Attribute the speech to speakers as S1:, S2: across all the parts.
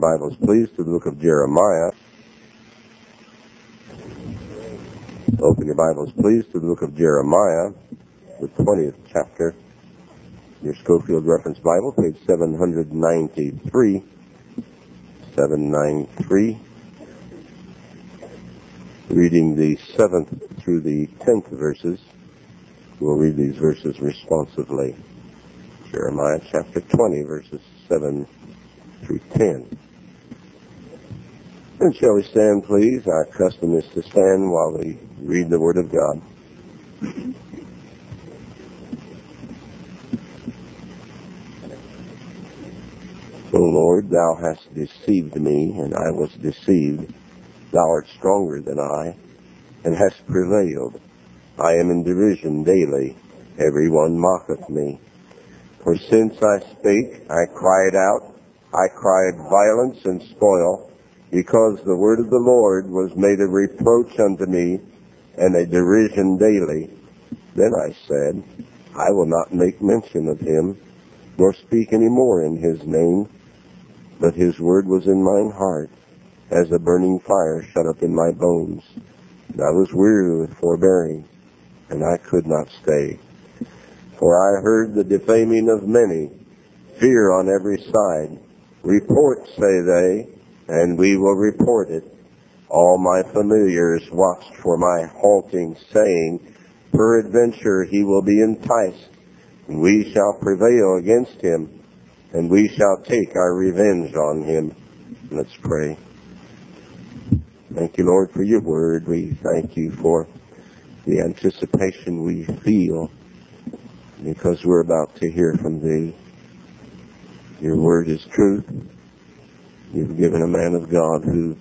S1: your Bibles, please, to the book of Jeremiah. Open your Bibles, please, to the book of Jeremiah, the 20th chapter. Your Schofield Reference Bible, page 793. 793. Reading the 7th through the 10th verses. We'll read these verses responsively. Jeremiah chapter 20, verses 7 through 10. And shall we stand, please? Our custom is to stand while we read the Word of God. O Lord, thou hast deceived me, and I was deceived. Thou art stronger than I, and hast prevailed. I am in derision daily. Every one mocketh me. For since I spake, I cried out. I cried violence and spoil, because the word of the Lord was made a reproach unto me, and a derision daily. Then I said, I will not make mention of him, nor speak any more in his name. But his word was in mine heart, as a burning fire shut up in my bones. And I was weary with forbearing, and I could not stay. For I heard the defaming of many, fear on every side. Report, say they, and we will report it. All my familiars watched for my halting, saying, peradventure he will be enticed, and we shall prevail against him, and we shall take our revenge on him. Let's pray. Thank you, Lord, for your word. We thank you for the anticipation we feel because we're about to hear from thee. Your word is truth. You've given a man of God who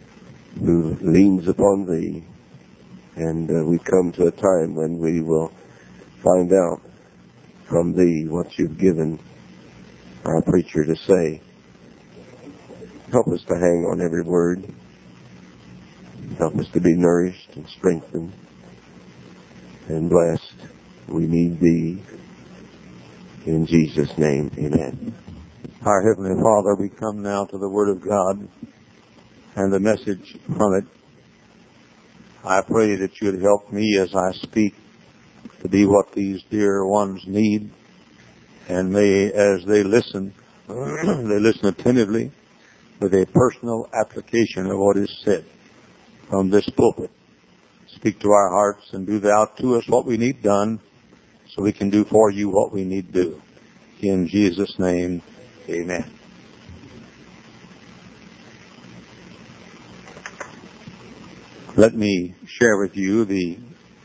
S1: leans upon thee. And we come to a time when we will find out from thee what you've given our preacher to say. Help us to hang on every word. Help us to be nourished and strengthened and blessed. We need thee. In Jesus' name, amen. Our Heavenly Father, we come now to the Word of God and the message from it. I pray that you would help me as I speak to be what these dear ones need. And may, as they listen attentively with a personal application of what is said from this pulpit. Speak to our hearts and do thou to us what we need done so we can do for you what we need do. In Jesus' name, amen. Let me share with you the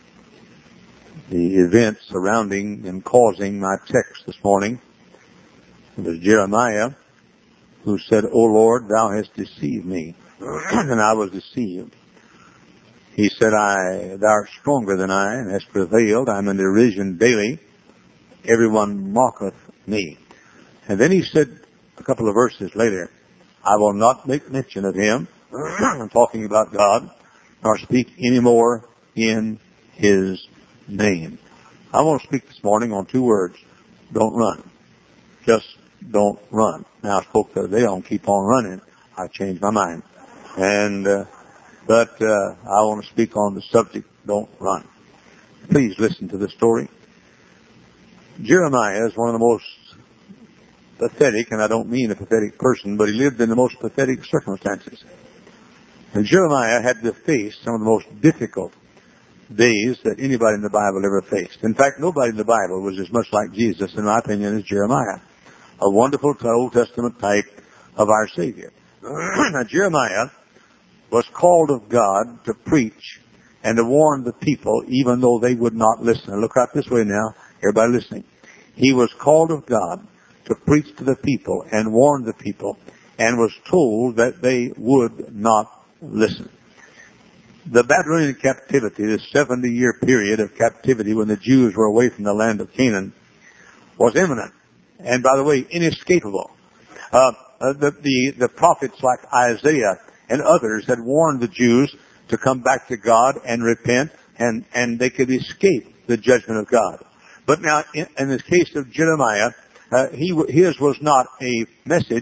S1: events surrounding and causing my text this morning. It was Jeremiah who said, O Lord, thou hast deceived me, and I was deceived. He said, thou art stronger than I, and hast prevailed. I am in derision daily. Everyone mocketh me. And then he said, a couple of verses later, I will not make mention of him, I'm talking about God, nor speak any more in his name. I want to speak this morning on two words. Don't run. Just don't run. Now, I spoke the other day on keep on running. I changed my mind. But I want to speak on the subject, don't run. Please listen to the story. Jeremiah is one of the most pathetic, and I don't mean a pathetic person, but he lived in the most pathetic circumstances. And Jeremiah had to face some of the most difficult days that anybody in the Bible ever faced. In fact, nobody in the Bible was as much like Jesus, in my opinion, as Jeremiah. A wonderful Old Testament type of our Savior. Now, Jeremiah was called of God to preach and to warn the people, even though they would not listen. Look out this way now, everybody listening. He was called of God to preach to the people and warn the people, and was told that they would not listen. The Babylonian captivity, the 70-year period of captivity when the Jews were away from the land of Canaan, was imminent. And by the way, inescapable. The prophets like Isaiah and others had warned the Jews to come back to God and repent, and they could escape the judgment of God. But now, in the case of Jeremiah, his was not a message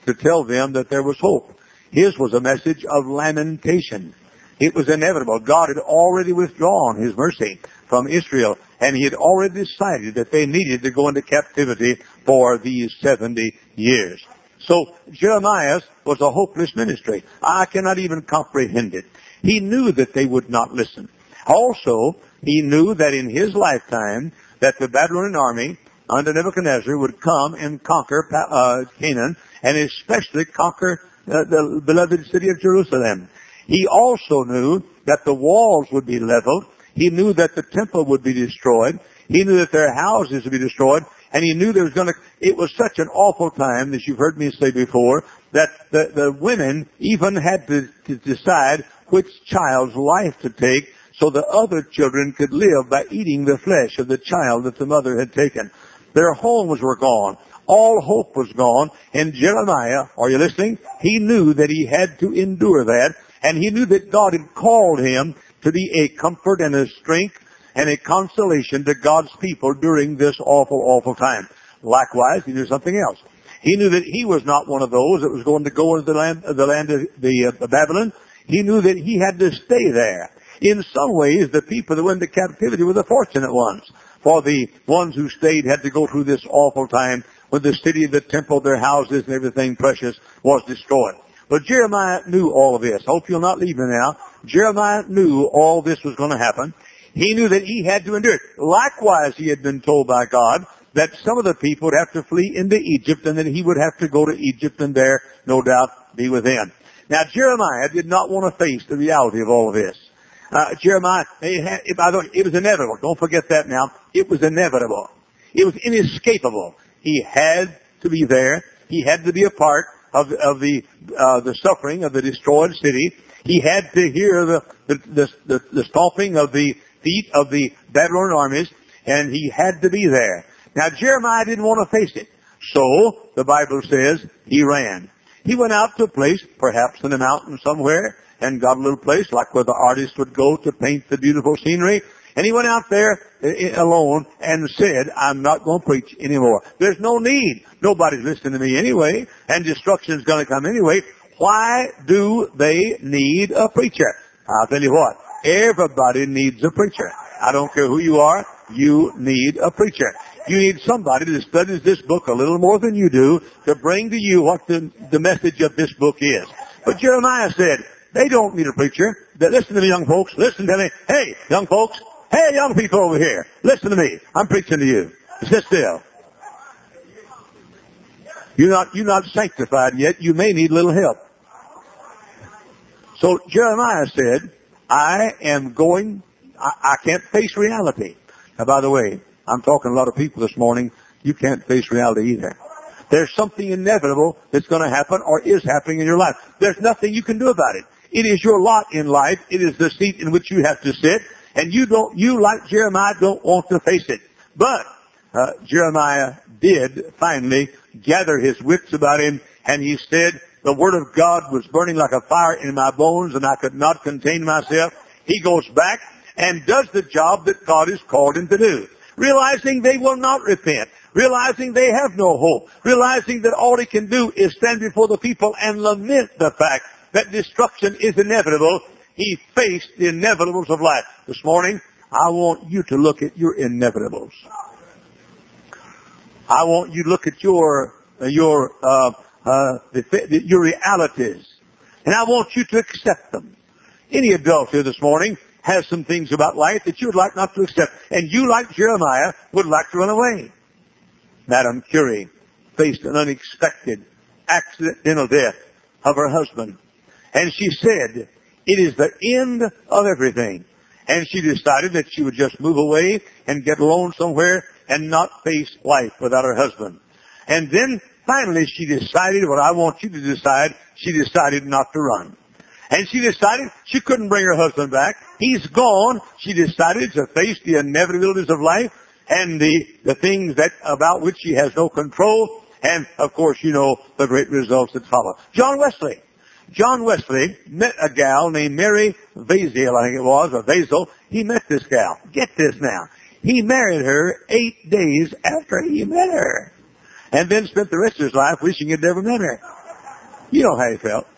S2: to tell them that there was hope. His was a message of lamentation. It was inevitable. God had already withdrawn His mercy from Israel, and He had already decided that they needed to go into captivity for these 70 years. So Jeremiah's was a hopeless ministry. I cannot even comprehend it. He knew that they would not listen. Also, he knew that in his lifetime that the Babylonian army under Nebuchadnezzar would come and conquer Canaan, and especially conquer the beloved city of Jerusalem. He also knew that the walls would be leveled. He knew that the temple would be destroyed. He knew that their houses would be destroyed. And he knew it was such an awful time, as you've heard me say before, that the women even had to decide which child's life to take so the other children could live by eating the flesh of the child that the mother had taken. Their homes were gone. All hope was gone. And Jeremiah, are you listening? He knew that he had to endure that. And he knew that God had called him to be a comfort and a strength and a consolation to God's people during this awful, awful time. Likewise, he knew something else. He knew that he was not one of those that was going to go into the land of Babylon. He knew that he had to stay there. In some ways, the people that went into captivity were the fortunate ones. For the ones who stayed had to go through this awful time when the city, the temple, their houses, and everything precious was destroyed. But Jeremiah knew all of this. Hope you'll not leave me now. Jeremiah knew all this was going to happen. He knew that he had to endure it. Likewise, he had been told by God that some of the people would have to flee into Egypt, and that he would have to go to Egypt and there, no doubt, be with them. Now, Jeremiah did not want to face the reality of all of this. Jeremiah, it was inevitable. Don't forget that now. It was inevitable. It was inescapable. He had to be there. He had to be a part of the suffering of the destroyed city. He had to hear the stomping of the feet of the Babylonian armies, and he had to be there. Now, Jeremiah didn't want to face it. So, the Bible says, he ran. He went out to a place, perhaps in a mountain somewhere, and got a little place like where the artist would go to paint the beautiful scenery. And he went out there alone and said, I'm not going to preach anymore. There's no need. Nobody's listening to me anyway, and destruction's going to come anyway. Why do they need a preacher? I'll tell you what. Everybody needs a preacher. I don't care who you are. You need a preacher. You need somebody that studies this book a little more than you do to bring to you what the message of this book is. But Jeremiah said, they don't need a preacher. Listen to me, young folks. Listen to me. Hey, young folks. Hey, young people over here. Listen to me. I'm preaching to you. Sit still. You're not sanctified yet. You may need a little help. So Jeremiah said, I can't face reality. Now, by the way, I'm talking to a lot of people this morning. You can't face reality either. There's something inevitable that's going to happen or is happening in your life. There's nothing you can do about it. It is your lot in life. It is the seat in which you have to sit. And you, like Jeremiah, don't want to face it. But Jeremiah did finally gather his wits about him, and he said, the Word of God was burning like a fire in my bones, and I could not contain myself. He goes back and does the job that God has called him to do, realizing they will not repent, realizing they have no hope, realizing that all he can do is stand before the people and lament the fact that destruction is inevitable. He faced the inevitables of life. This morning, I want you to look at your inevitables. I want you to look at your realities, and I want you to accept them. Any adult here this morning has some things about life that you would like not to accept, and you, like Jeremiah, would like to run away. Madame Curie faced an unexpected, accidental death of her husband, and she said, it is the end of everything. And she decided that she would just move away and get alone somewhere and not face life without her husband. And then finally she decided what I want you to decide. She decided not to run. And she decided she couldn't bring her husband back. He's gone. She decided to face the inevitabilities of life and the things about which she has no control. And of course, you know the great results that follow. John Wesley met a gal named Mary Vazel, I think it was, or Vazel. He met this gal. Get this now. He married her 8 days after he met her. And then spent the rest of his life wishing he'd never met her. You know how he felt.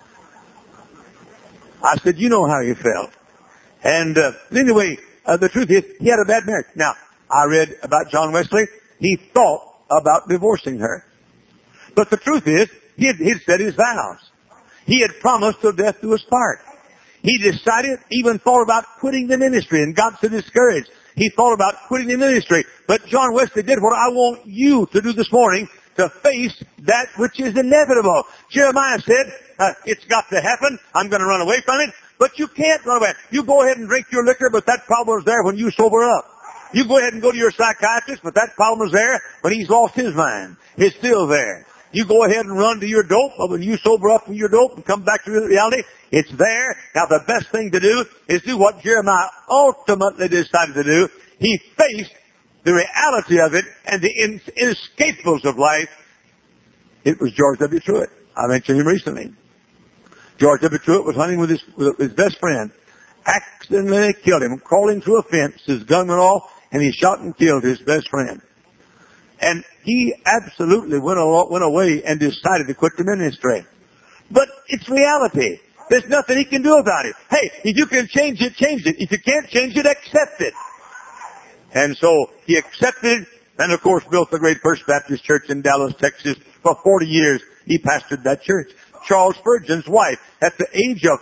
S2: I said, you know how he felt. And anyway, the truth is, he had a bad marriage. Now, I read about John Wesley. He thought about divorcing her. But the truth is, he'd said his vows. He had promised till death do us part. He decided, even thought about quitting the ministry and got so discouraged. He thought about quitting the ministry. But John Wesley did what I want you to do this morning, to face that which is inevitable. Jeremiah said, it's got to happen. I'm going to run away from it. But you can't run away. You go ahead and drink your liquor, but that problem is there when you sober up. You go ahead and go to your psychiatrist, but that problem is there when he's lost his mind. It's still there. You go ahead and run to your dope, but when you sober up from your dope and come back to reality, it's there. Now the best thing to do is do what Jeremiah ultimately decided to do. He faced the reality of it and the inescapables of life. It was George W. Truett. I mentioned him recently. George W. Truett was hunting with his best friend. Accidentally killed him, crawling through a fence, his gun went off, and he shot and killed his best friend. And he absolutely went away and decided to quit the ministry. But it's reality. There's nothing he can do about it. Hey, if you can change it, change it. If you can't change it, accept it. And so he accepted it, and of course built the great First Baptist Church in Dallas, Texas. For 40 years, he pastored that church. Charles Spurgeon's wife, at the age of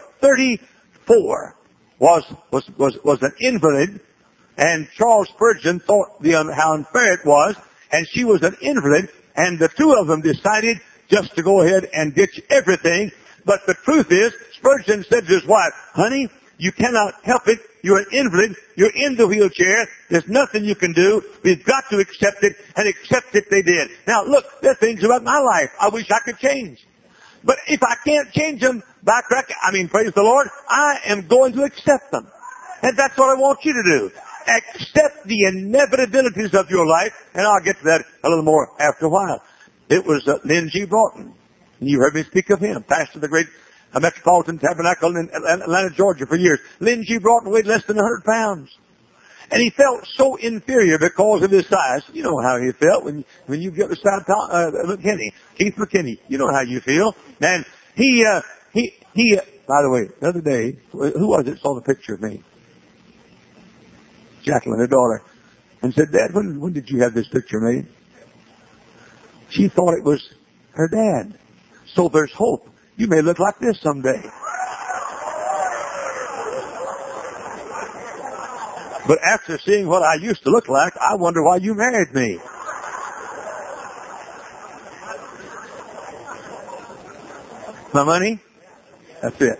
S2: 34, was an invalid, and Charles Spurgeon thought how unfair it was, and she was an invalid, and the two of them decided just to go ahead and ditch everything. But the truth is, Spurgeon said to his wife, honey, you cannot help it. You're an invalid. You're in the wheelchair. There's nothing you can do. We've got to accept it, and accept it they did. Now, look, there are things about my life I wish I could change. But if I can't change them, praise the Lord, I am going to accept them. And that's what I want you to do. Accept the inevitabilities of your life, and I'll get to that a little more after a while. It was Lynn G. Broughton. You heard me speak of him, pastor of the great Metropolitan Tabernacle in Atlanta, Georgia for years. Lynn G. Broughton weighed less than 100 pounds. And he felt so inferior because of his size. You know how he felt when you get beside Keith McKinney. You know how you feel. And he, by the way, the other day, who was it saw the picture of me? Jacqueline, her daughter, and said, Dad, when did you have this picture made? She thought it was her dad. So there's hope. You may look like this someday. But after seeing what I used to look like, I wonder why you married me. My money? That's it.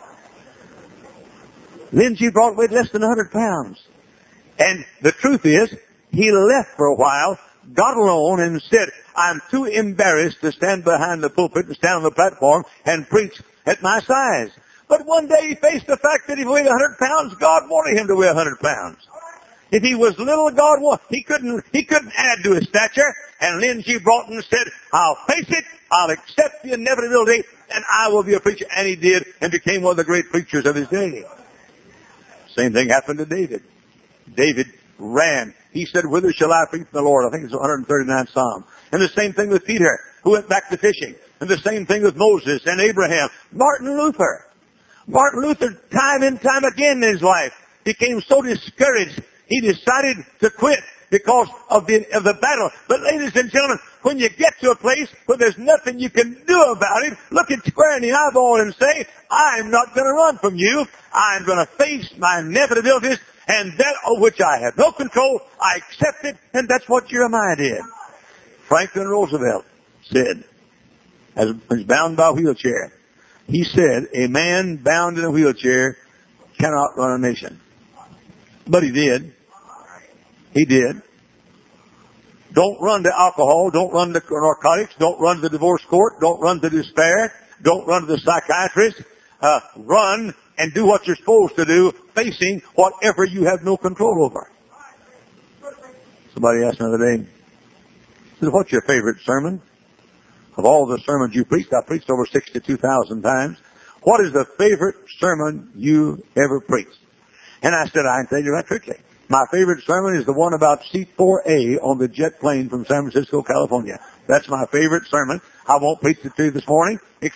S2: Lynn G. Broughton weighed less than 100 pounds. And the truth is, he left for a while, got alone, and said, I'm too embarrassed to stand behind the pulpit and stand on the platform and preach at my size. But one day he faced the fact that if he weighed 100 pounds, God wanted him to weigh 100 pounds. If he was little, God he couldn't add to his stature. And Lynn G. Broughton said, I'll face it, I'll accept the inevitability, and I will be a preacher. And he did, and became one of the great preachers of his day. Same thing happened to David. David ran. He said, whither shall I flee from the Lord? I think it's 139th Psalm. And the same thing with Peter, who went back to fishing. And the same thing with Moses and Abraham. Martin Luther, time and time again in his life, became so discouraged, he decided to quit because of the battle. But ladies and gentlemen, when you get to a place where there's nothing you can do about it, look it square in the eyeball and say, I'm not going to run from you. I'm going to face my inevitabilities, and that of which I have no control, I accept it, and that's what Jeremiah did. Franklin Roosevelt said, as he was bound by a wheelchair, he said, a man bound in a wheelchair cannot run a nation. But he did. He did. Don't run to alcohol. Don't run to narcotics. Don't run to the divorce court. Don't run to despair. Don't run to the psychiatrist. Run and do what you're supposed to do, facing whatever you have no control over. Somebody asked me the other day, said, what's your favorite sermon? Of all the sermons you preached, I preached over 62,000 times. What is the favorite sermon you ever preached? And I said, I can tell you that quickly. My favorite sermon is the one about Seat 4A on the jet plane from San Francisco, California. That's my favorite sermon. I won't preach it to you this morning, except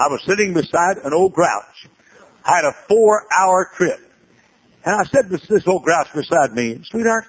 S2: I was sitting beside an old grouch. I had a 4-hour trip. And I said to this old grouch beside me, sweetheart,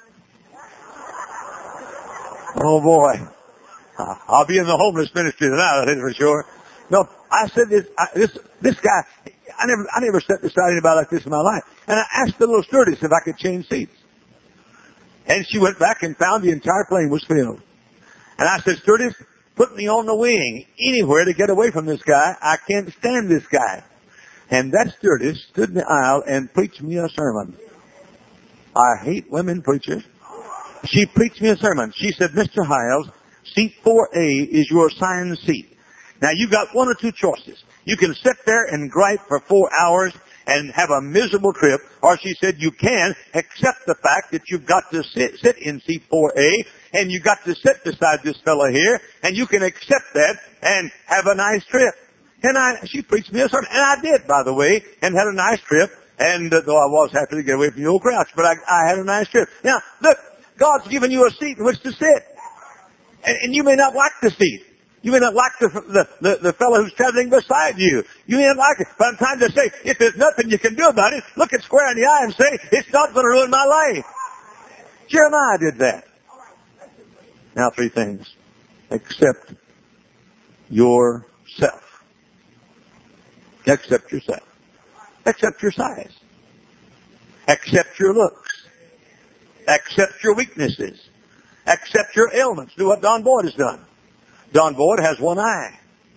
S2: oh boy, I'll be in the homeless ministry tonight, that's for sure. No, I said this guy, I never sat beside anybody like this in my life. And I asked the little stewardess if I could change seats. And she went back and found the entire plane was filled. And I said, stewardess, put me on the wing, anywhere to get away from this guy. I can't stand this guy. And that stewardess stood in the aisle and preached me a sermon. I hate women preachers. She preached me a sermon. She said, Mr. Hiles, seat 4A is your assigned seat. Now, you've got one or two choices. You can sit there and gripe for 4 hours and have a miserable trip, or she said you can accept the fact that you've got to sit in seat 4A, and you've got to sit beside this fellow here, and you can accept that and have a nice trip. And she preached me a sermon, and I did, by the way, and had a nice trip, and though I was happy to get away from the old grouch, but I had a nice trip. Now, look, God's given you a seat in which to sit, and you may not like the seat. You may not like the fellow who's traveling beside you. You may not like it. But I'm trying to say, if there's nothing you can do about it, look it square in the eye and say, it's not going to ruin my life. Jeremiah did that. Now 3 things. Accept yourself. Accept yourself. Accept your size. Accept your looks. Accept your weaknesses. Accept your ailments. Do what Don Boyd has done. Don Boyd has one eye.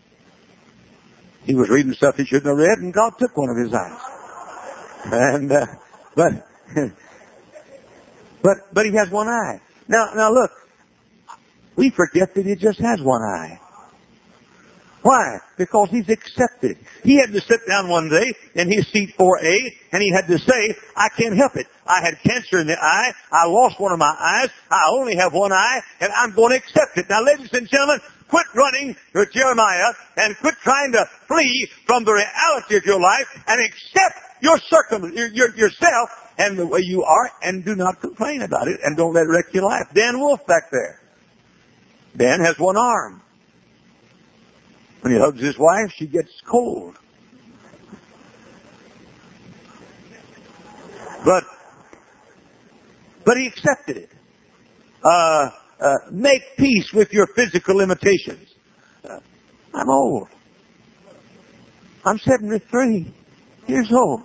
S2: He was reading stuff he shouldn't have read, and God took one of his eyes. And but he has one eye. Now look, we forget that he just has one eye. Why? Because he's accepted. He had to sit down one day in his seat 4A, and he had to say, I can't help it. I had cancer in the eye. I lost one of my eyes. I only have one eye, and I'm going to accept it. Now, ladies and gentlemen, quit running with Jeremiah and quit trying to flee from the reality of your life and accept yourself and the way you are, and do not complain about it, and don't let it wreck your life. Dan Wolf back there. Dan has one arm. When he hugs his wife, she gets cold. But he accepted it. Make peace with your physical limitations. I'm old. I'm 73 years old.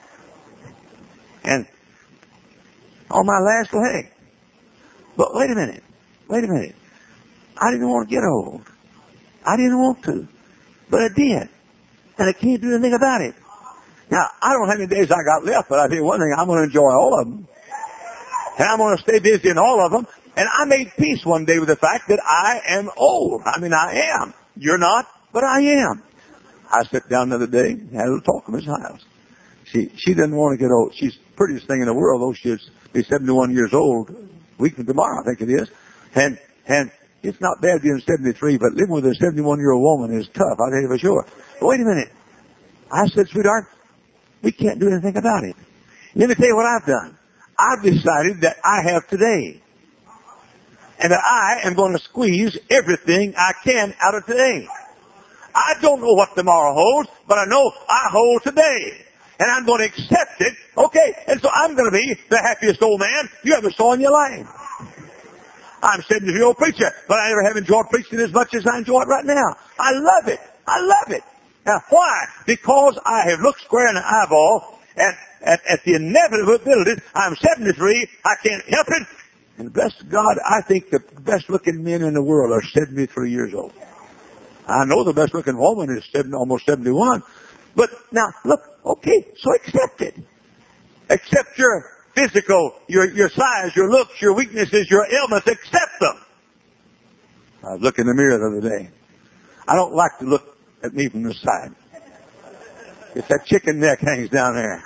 S2: And on my last leg. But wait a minute. I didn't want to get old. I didn't want to. But I did. And I can't do anything about it. Now, I don't know how many days I got left, but I tell you one thing, I'm going to enjoy all of them. And I'm going to stay busy in all of them. And I made peace one day with the fact that I am old. I mean, I am. You're not, but I am. I sat down the other day and had a little talk with Miss Hiles. She didn't want to get old. She's the prettiest thing in the world, though she'll be 71 years old a week from tomorrow, I think it is. And it's not bad being 73, but living with a 71-year-old woman is tough, I'll tell you for sure. But wait a minute. I said, sweetheart, we can't do anything about it. Let me tell you what I've done. I've decided that I have today. And that I am going to squeeze everything I can out of today. I don't know what tomorrow holds, but I know I hold today. And I'm going to accept it. Okay, and so I'm going to be the happiest old man you ever saw in your life. I'm 70-year-old preacher, but I never have enjoyed preaching as much as I enjoy it right now. I love it. I love it. Now, why? Because I have looked square in the eyeball at the inevitability. I'm 73. I can't help it. And bless God, I think the best-looking men in the world are 73 years old. I know the best-looking woman is almost 71. But now, look, okay, so accept it. Accept your physical, your size, your looks, your weaknesses, your ailments. Accept them. I was looking in the mirror the other day. I don't like to look at me from the side. It's that chicken neck hangs down there.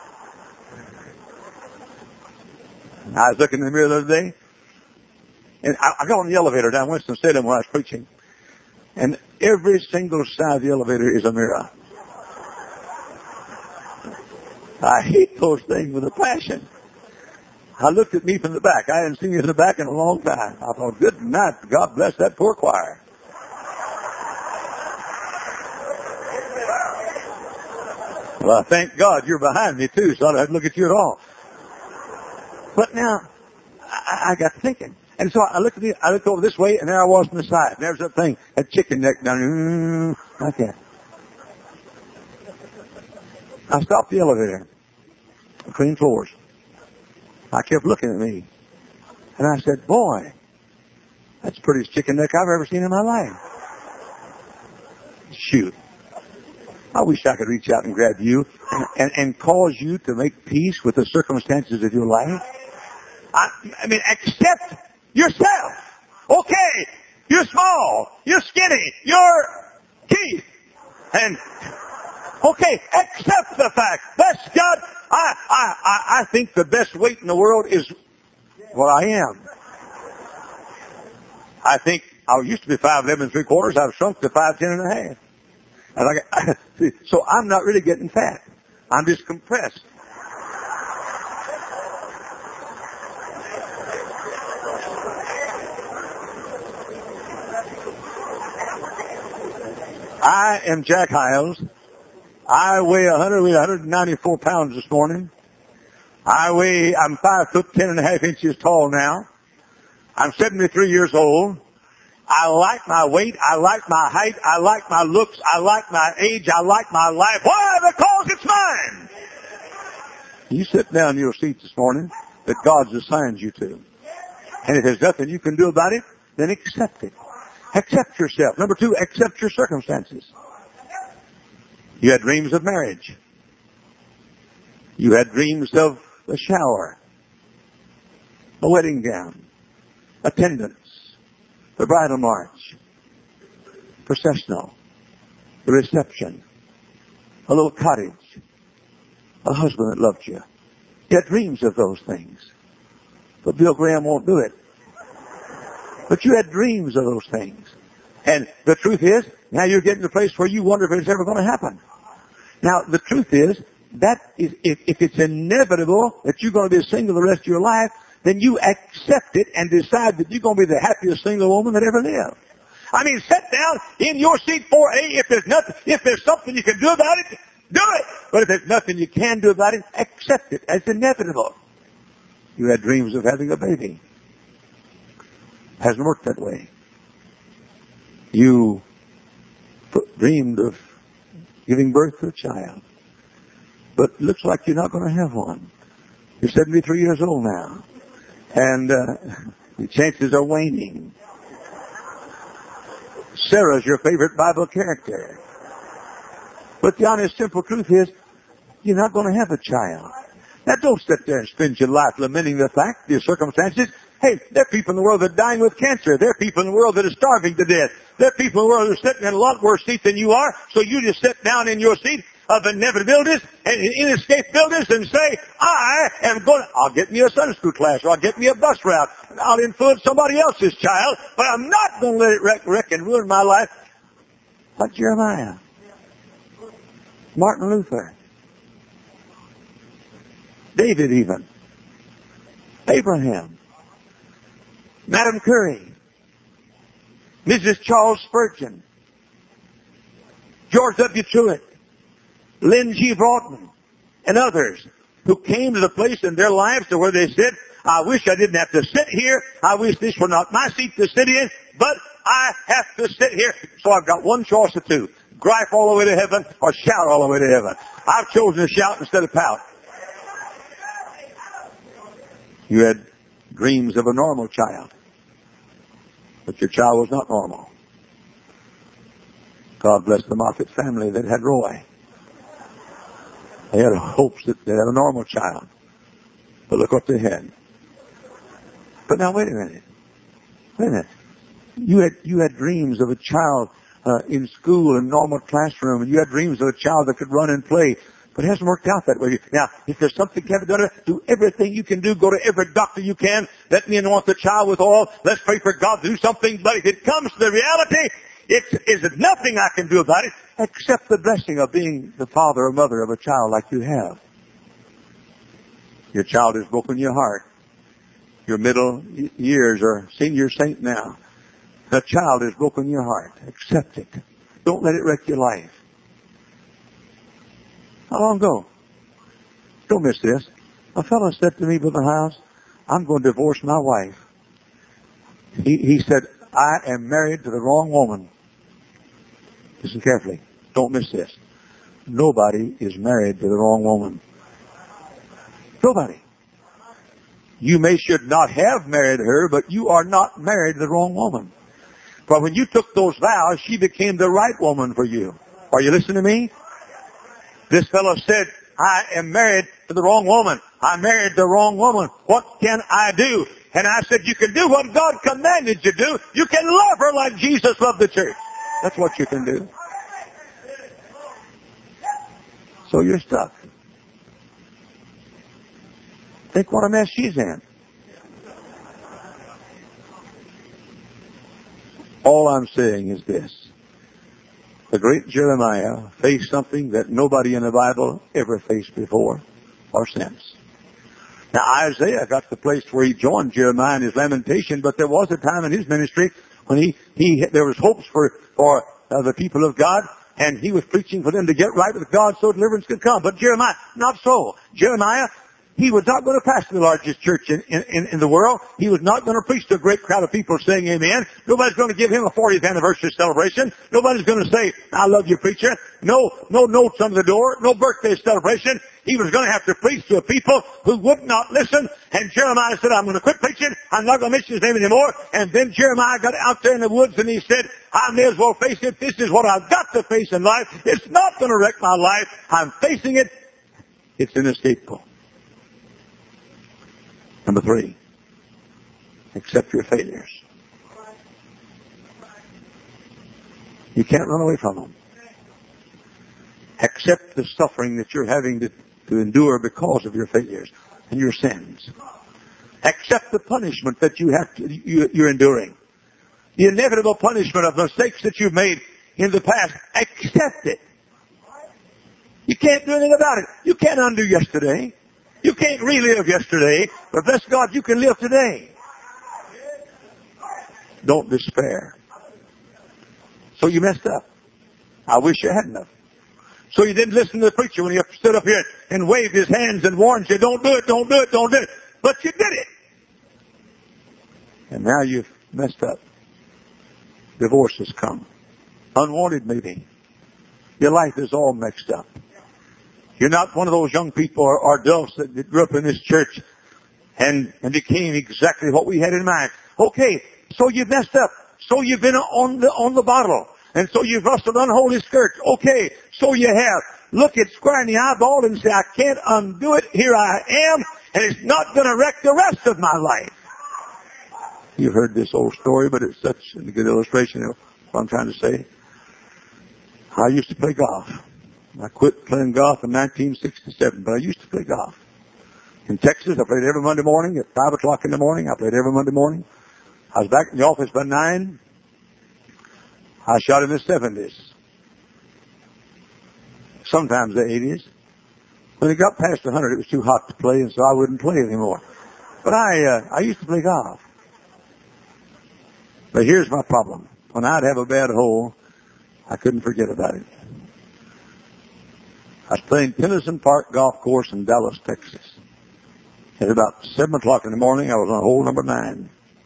S2: I was looking in the mirror the other day, and I got on the elevator down Winston-Salem where I was preaching, and every single side of the elevator is a mirror. I hate those things with a passion. I looked at me from the back. I hadn't seen me in the back in a long time. I thought, good night, God bless that poor choir. Well, thank God you're behind me, too, so I don't have to look at you at all. But now, I got thinking. And so I looked over this way, and there I was on the side. And there's that thing, that chicken neck down there, like that. I stopped the elevator. Clean floors. I kept looking at me. And I said, boy, that's the prettiest chicken neck I've ever seen in my life. Shoot. I wish I could reach out and grab you and cause you to make peace with the circumstances of your life. I mean, accept yourself. Okay, you're small, you're skinny, you're teeth. And, okay, accept the fact. That's God. I think the best weight in the world is what I am. I think I used to be 5'11 3/4. I've shrunk to 5'10 1/2. So I'm not really getting fat. I'm just compressed. I am Jack Hyles. I weigh 194 pounds this morning. I'm 5 foot 10 1/2 tall now. I'm 73 years old. I like my weight. I like my height. I like my looks. I like my age. I like my life. Why? Because it's mine. You sit down in your seat this morning that God's assigned you to. And if there's nothing you can do about it, then accept it. Accept yourself. Number 2, accept your circumstances. You had dreams of marriage. You had dreams of a shower, a wedding gown, attendance, the bridal march, processional, the reception, a little cottage, a husband that loved you. You had dreams of those things. But Bill Graham won't do it. But you had dreams of those things. And the truth is, now you're getting to the place where you wonder if it's ever going to happen. Now, the truth is, that is, if it's inevitable that you're going to be single the rest of your life, then you accept it and decide that you're going to be the happiest single woman that ever lived. I mean, sit down in your seat for if there's something you can do about it, do it. But if there's nothing you can do about it, accept it as inevitable. You had dreams of having a baby. Hasn't worked that way. You dreamed of giving birth to a child. But it looks like you're not going to have one. You're 73 years old now. And the chances are waning. Sarah's your favorite Bible character. But the honest, simple truth is, you're not going to have a child. Now, don't sit there and spend your life lamenting the fact, your circumstances. Hey, there are people in the world that are dying with cancer. There are people in the world that are starving to death. There are people in the world that are sitting in a lot worse seat than you are. So you just sit down in your seat of inevitabilities and inescapabilities and say, I'll get me a Sunday school class, or I'll get me a bus route. I'll influence somebody else's child, but I'm not going to let it wreck and ruin my life. Like Jeremiah, Martin Luther, David even, Abraham, Madam Curie, Mrs. Charles Spurgeon, George W. Truett, Lynn G. Broadman, and others who came to the place in their lives to where they said, I wish I didn't have to sit here. I wish this were not my seat to sit in, but I have to sit here. So I've got one choice of two. Gripe all the way to heaven or shout all the way to heaven. I've chosen to shout instead of pout. You had dreams of a normal child, but your child was not normal. God bless the Moffat family that had Roy. They had hopes that they had a normal child, but look what they had. But now wait a minute. You had dreams of a child in school, in a normal classroom, and you had dreams of a child that could run and play. But it hasn't worked out that way. Now, if there's something you haven't done, do everything you can do. Go to every doctor you can. Let me anoint the child with oil. Let's pray for God to do something. But if it comes to the reality, it's nothing I can do about it except the blessing of being the father or mother of a child like you have. Your child has broken your heart. Your middle years are senior saint now. The child has broken your heart. Accept it. Don't let it wreck your life. How long ago? Don't miss this. A fellow said to me in the house, I'm going to divorce my wife. He said, I am married to the wrong woman. Listen carefully. Don't miss this. Nobody is married to the wrong woman. Nobody. You should not have married her, but you are not married to the wrong woman. For when you took those vows, she became the right woman for you. Are you listening to me? This fellow said, I am married to the wrong woman. I married the wrong woman. What can I do? And I said, you can do what God commanded you to do. You can love her like Jesus loved the church. That's what you can do. So you're stuck. Think what a mess she's in. All I'm saying is this. The great Jeremiah faced something that nobody in the Bible ever faced before or since. Now Isaiah got to the place where he joined Jeremiah in his lamentation, but there was a time in his ministry when there was hopes for the people of God, and he was preaching for them to get right with God so deliverance could come. But Jeremiah, not so. Jeremiah, he was not going to pastor the largest church in the world. He was not going to preach to a great crowd of people saying amen. Nobody's going to give him a 40th anniversary celebration. Nobody's going to say, I love you, preacher. No notes on the door. No birthday celebration. He was going to have to preach to a people who would not listen. And Jeremiah said, I'm going to quit preaching. I'm not going to mention his name anymore. And then Jeremiah got out there in the woods and he said, I may as well face it. This is what I've got to face in life. It's not going to wreck my life. I'm facing it. It's inescapable. Number 3, accept your failures. You can't run away from them. Accept the suffering that you're having to endure because of your failures and your sins. Accept the punishment that you're enduring. The inevitable punishment of mistakes that you've made in the past. Accept it. You can't do anything about it. You can't undo yesterday. You can't relive yesterday, but bless God, you can live today. Don't despair. So you messed up. I wish you hadn't have. So you didn't listen to the preacher when he stood up here and waved his hands and warned you, don't do it, don't do it, don't do it. But you did it. And now you've messed up. Divorce has come. Unwanted maybe. Your life is all mixed up. You're not one of those young people or adults that grew up in this church and became exactly what we had in mind. Okay, so you've messed up. So you've been on the bottle. And so you've rustled unholy skirts. Okay, so you have. Look it square in the eyeball and say, I can't undo it. Here I am. And it's not going to wreck the rest of my life. You've heard this old story, but it's such a good illustration of what I'm trying to say. I used to play golf. I quit playing golf in 1967, but I used to play golf. In Texas, I played every Monday morning at 5 o'clock in the morning. I played every Monday morning. I was back in the office by 9. I shot in the 70s. Sometimes the 80s. When it got past 100, it was too hot to play, and so I wouldn't play anymore. But I used to play golf. But here's my problem. When I'd have a bad hole, I couldn't forget about it. I was playing Tennyson Park Golf Course in Dallas, Texas. At about 7 o'clock in the morning, I was on hole number 9.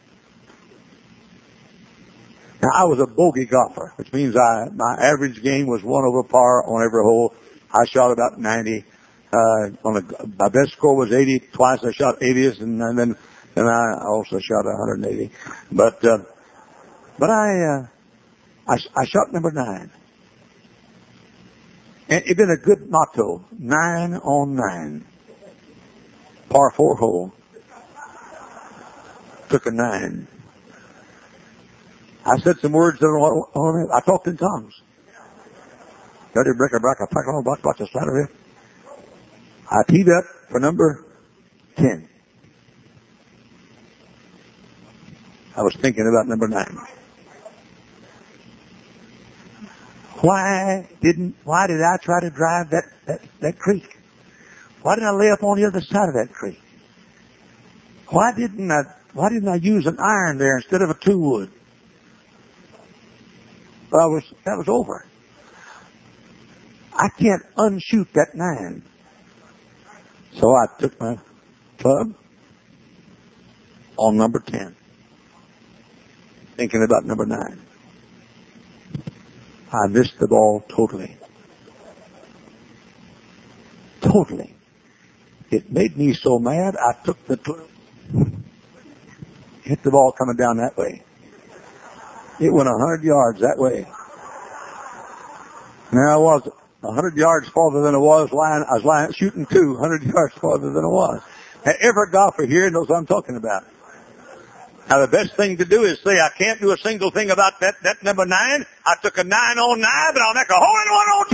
S2: Now, I was a bogey golfer, which means my average game was 1 over par on every hole. I shot about 90. My best score was 80. Twice I shot 80s, and then I also shot 180. But I shot number 9. And it'd been a good motto, 9 on 9. Par 4 hole. Took a 9. I said some words that I talked in tongues. I teed up for number 10. I was thinking about number 9. Why did I try to drive that creek? Why didn't I lay up on the other side of that creek? Why didn't I use an iron there instead of a 2-wood? That was over. I can't unshoot that 9. So I took my club on number 10, thinking about number 9. I missed the ball totally. Totally. It made me so mad, I took the club, hit the ball coming down that way. It went 100 yards that way. Now I was 100 yards farther than I was shooting 100 yards farther than I was. Now, every golfer here knows what I'm talking about. Now the best thing to do is say, I can't do a single thing about that number 9. I took a 9 on 9, but I'll make a hole-in-one on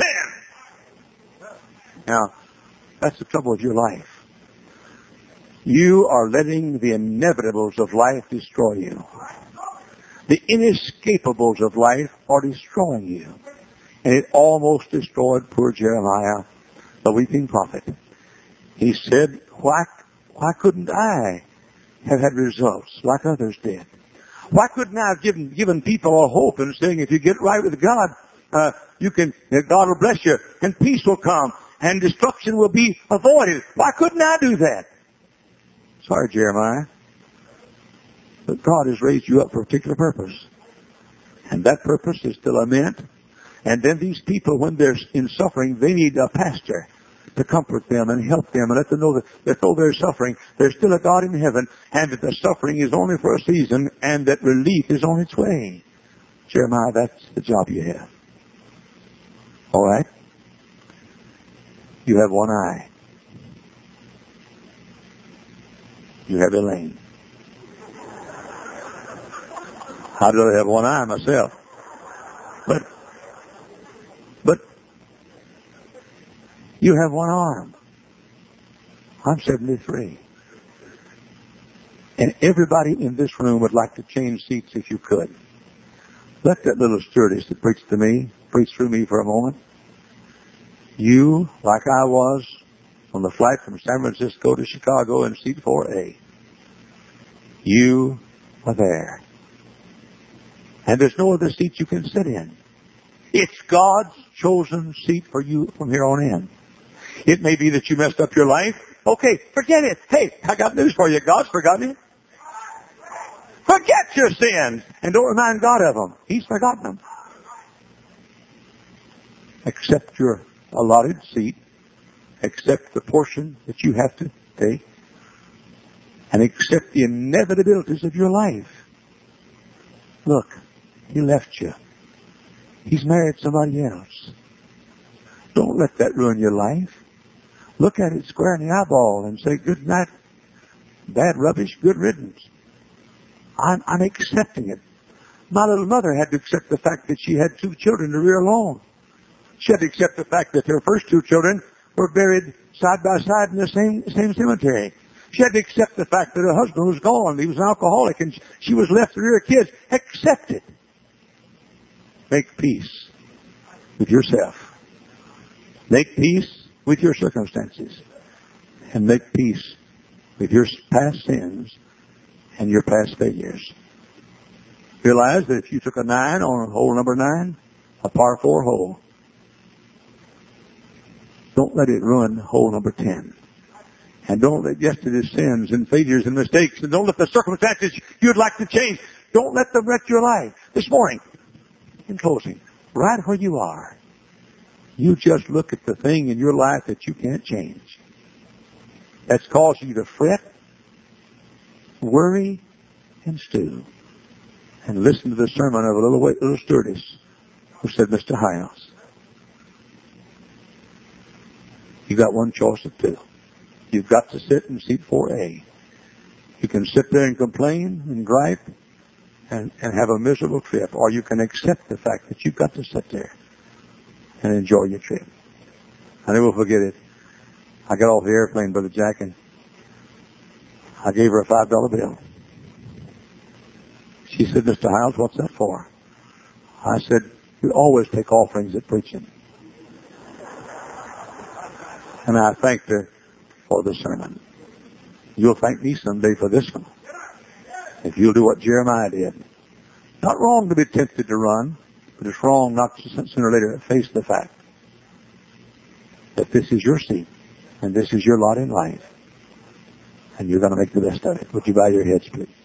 S2: 10. Now, that's the trouble with your life. You are letting the inevitables of life destroy you. The inescapables of life are destroying you. And it almost destroyed poor Jeremiah, the weeping prophet. He said, why couldn't I have had results like others did? Why couldn't I have given people a hope and saying, if you get right with God, God will bless you, and peace will come, and destruction will be avoided. Why couldn't I do that? Sorry, Jeremiah. But God has raised you up for a particular purpose. And that purpose is to lament. And then these people, when they're in suffering, they need a pastor to comfort them and help them and let them know that though they're suffering, there's still a God in heaven, and that the suffering is only for a season, and that relief is on its way. Jeremiah, that's the job you have. All right? You have one eye. You have Elaine. I'd rather have one eye myself. But you have one arm. I'm 73. And everybody in this room would like to change seats if you could. Let that little stewardess that preached to me preach through me for a moment. You, like I was, on the flight from San Francisco to Chicago in seat 4A. You are there. And there's no other seat you can sit in. It's God's chosen seat for you from here on in. It may be that you messed up your life. Okay, forget it. Hey, I got news for you. God's forgotten it. Forget your sins and don't remind God of them. He's forgotten them. Accept your allotted seat. Accept the portion that you have to take. And accept the inevitabilities of your life. Look, he left you. He's married somebody else. Don't let that ruin your life. Look at it square in the eyeball and say, good night, bad rubbish, good riddance. I'm accepting it. My little mother had to accept the fact that she had 2 children to rear alone. She had to accept the fact that her first 2 children were buried side by side in the same cemetery. She had to accept the fact that her husband was gone. He was an alcoholic, and she was left to rear kids. Accept it. Make peace with yourself. Make peace with your circumstances. And make peace with your past sins and your past failures. Realize that if you took a 9 on hole number 9, a par 4 hole, don't let it ruin hole number 10. And don't let yesterday's sins and failures and mistakes, and don't let the circumstances you'd like to change, don't let them wreck your life. This morning, in closing, right where you are, you just look at the thing in your life that you can't change. That's caused you to fret, worry, and stew. And listen to the sermon of a little stewardess who said, Mr. Hiles, you got one choice of 2. You've got to sit in seat 4A. You can sit there and complain and gripe and have a miserable trip, or you can accept the fact that you've got to sit there and enjoy your trip. I never forget it. I got off the airplane, Brother Jack, and I gave her a $5 bill. She said, Mr. Hiles, what's that for? I said, we always take offerings at preaching. And I thanked her for the sermon. You'll thank me someday for this one. If you'll do what Jeremiah did. Not wrong to be tempted to run, but it's wrong not to sooner or later face the fact But this is your scene, and this is your lot in life. And you're going to make the best of it. Would you bow your heads, please?